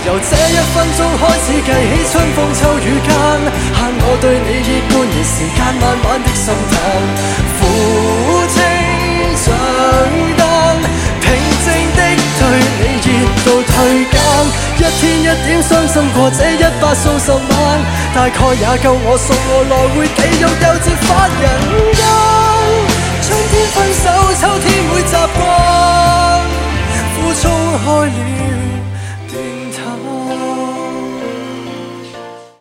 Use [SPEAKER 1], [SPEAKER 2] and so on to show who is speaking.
[SPEAKER 1] 由這一分鐘開始計起，春風秋雨間，限我對你已半年時間，慢慢的心淡，負清帳單，平靜的對你熱度退減，一天一點傷心過這100數十晚，大概也夠我送我來回地獄，又折返人間，春天分手。